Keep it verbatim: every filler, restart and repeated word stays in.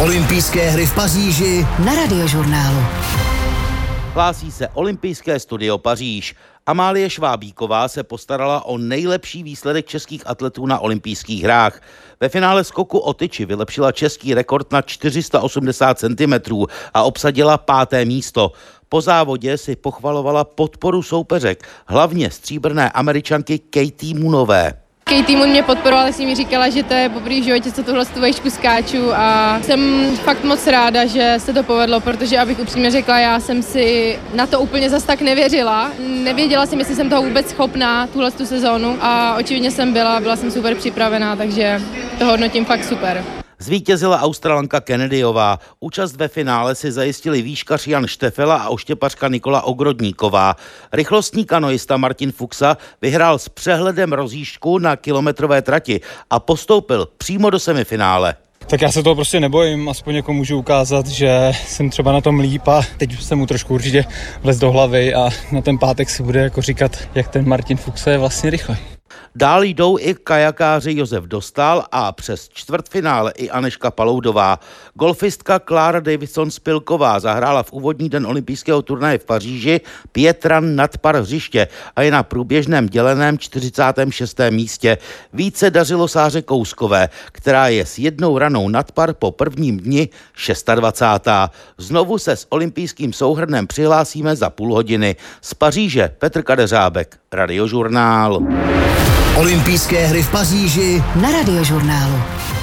Olympijské hry v Paříži na Radiožurnálu. Hlásí se Olympijské studio Paříž. Amálie Švábíková se postarala o nejlepší výsledek českých atletů na olympijských hrách. Ve finále skoku o tyči vylepšila český rekord na čtyři sta osmdesát centimetrů a obsadila páté místo. Po závodě si pochvalovala podporu soupeřek, hlavně stříbrné Američanky Katie Moonové. Katie Moon mě podporovala, si mi říkala, že to je poprvé v životě, co tuhle tu vejšku skáču, a jsem fakt moc ráda, že se to povedlo, protože abych upřímně řekla, já jsem si na to úplně zas tak nevěřila. Nevěděla jsem, jestli jsem toho vůbec schopná, tuhle tu sezónu, a očividně jsem byla, byla jsem super připravená, takže to hodnotím fakt super. Zvítězila Australanka Kennedyová. Účast ve finále si zajistili výškař Jan Štefela a oštěpařka Nikola Ogrodníková. Rychlostní kanoista Martin Fuxa vyhrál s přehledem rozjížďku na kilometrové trati a postoupil přímo do semifinále. Tak já se toho prostě nebojím, aspoň jako můžu ukázat, že jsem třeba na tom líp a teď jsem mu trošku určitě vlez do hlavy a na ten pátek si bude jako říkat, jak ten Martin Fuxa je vlastně rychlý. Dál jdou i kajakáři Josef Dostál a přes čtvrtfinále i Anežka Paloudová. Golfistka Klára Davidson-Spilková zahrála v úvodní den olympijského turnaje v Paříži pět ran nad par hřiště a je na průběžném děleném čtyřicátém šestém místě. Více dařilo Sáře Kouskové, která je s jednou ranou nad par po prvním dni dvacátá šestá Znovu se s olympijským souhrnem přihlásíme za půl hodiny. Z Paříže Petr Kadeřábek, Radiožurnál. Olympijské hry v Paříži na Radiožurnálu.